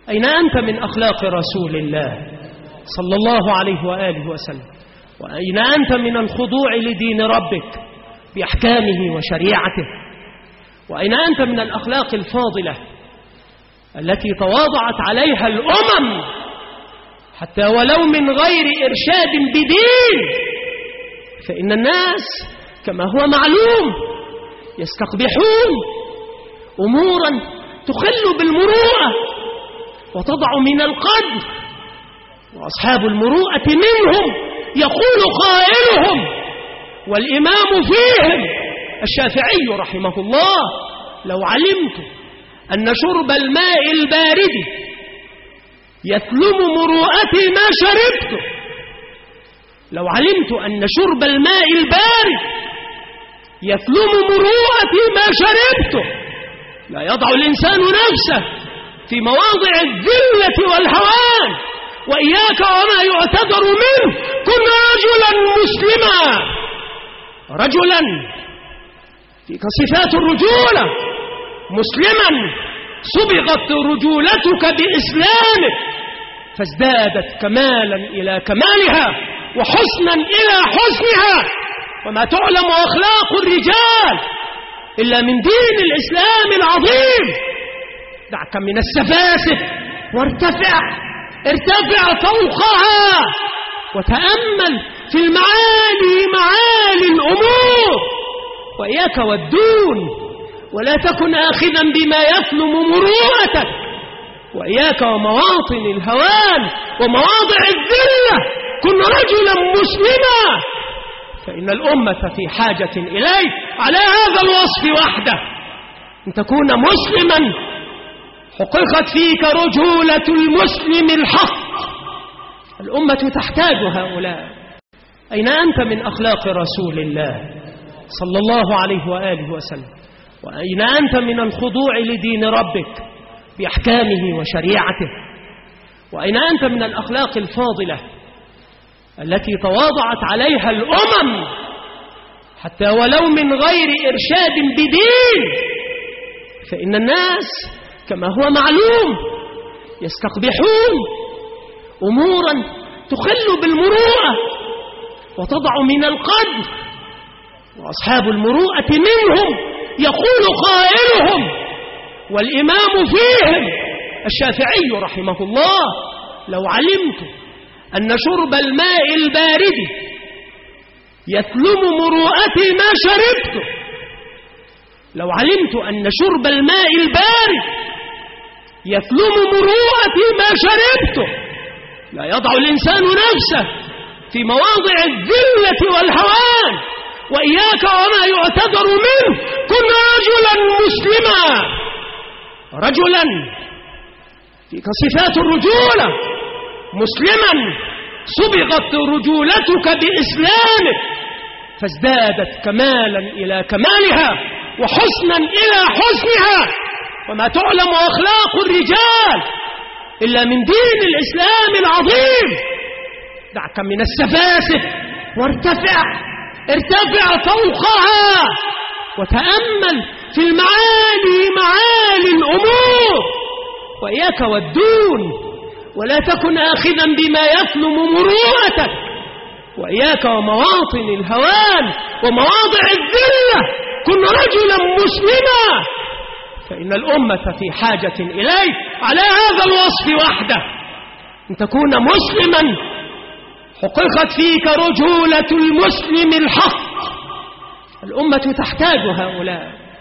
أين أنت من أخلاق رسول الله صلى الله عليه وآله وسلم؟ وأين أنت من الخضوع لدين ربك بأحكامه وشريعته؟ وأين أنت من الأخلاق الفاضلة التي تواضعت عليها الأمم حتى ولو من غير إرشاد بدين؟ فإن الناس كما هو معلوم يستقبحون أمورا تخل بالمروءة وتضع من القدر، وأصحاب المروءة منهم يقول قائلهم والإمام فيهم الشافعي رحمه الله: لو علمت أن شرب الماء البارد يثلم مروءتي ما شربته. لو علمت أن شرب الماء البارد يثلم مروءتي ما شربته. لا يضع الإنسان نفسه في مواضع الذلة والهوان، وإياك وما يعتذر منه. كن رجلا مسلما، رجلا فيك صفات الرجولة، مسلما صبغت رجولتك بإسلامك فازدادت كمالا إلى كمالها وحسنا إلى حسنها. وما تعلم أخلاق الرجال إلا من دين الإسلام العظيم. دعك من السفاسف وارتفع فوقها وتأمل في المعالي، معالي الأمور. وإياك والدون، ولا تكن آخذا بما يثلم مروءتك. وإياك ومواطن الهوان ومواضع الذلة. كن رجلا مسلما، فإن الأمة في حاجة إليك على هذا الوصف وحده، أن تكون مسلما حققت فيك رجولة المسلم الحق. الأمة تحتاج هؤلاء. أين أنت من أخلاق رسول الله صلى الله عليه وآله وسلم؟ وأين أنت من الخضوع لدين ربك بأحكامه وشريعته؟ وأين أنت من الأخلاق الفاضلة التي تواضعت عليها الأمم حتى ولو من غير إرشاد بدين؟ فإن الناس كما هو معلوم يستقبحون أمورا تخل بالمروءة وتضع من القدر، وأصحاب المروءة منهم يقول قائلهم والإمام فيهم الشافعي رحمه الله: لو علمت أن شرب الماء البارد يثلم مروءتي ما شربته. لو علمت أن شرب الماء البارد يثلم مروءتي ما شربته. لا يضع الإنسان نفسه في مواضع الذلة والهوان، وإياك وما يعتذر منه. كن رجلا مسلما، رجلا فيك صفات الرجولة، مسلما صبغت رجولتك بإسلامك فازدادت كمالا إلى كمالها وحسنا إلى حسنها. وما تعلم أخلاق الرجال إلا من دين الإسلام العظيم. دعك من السفاسف وارتفع فوقها وتأمل في المعالي، معالي الأمور. وإياك والدون، ولا تكن آخذا بما يثلم مروءتك. وإياك ومواطن الهوان ومواضع الذلة. كن رجلا مسلما، فإن الأمة في حاجة إليك على هذا الوصف وحده، أن تكون مسلما حققت فيك رجولة المسلم الحق. الأمة تحتاج هؤلاء.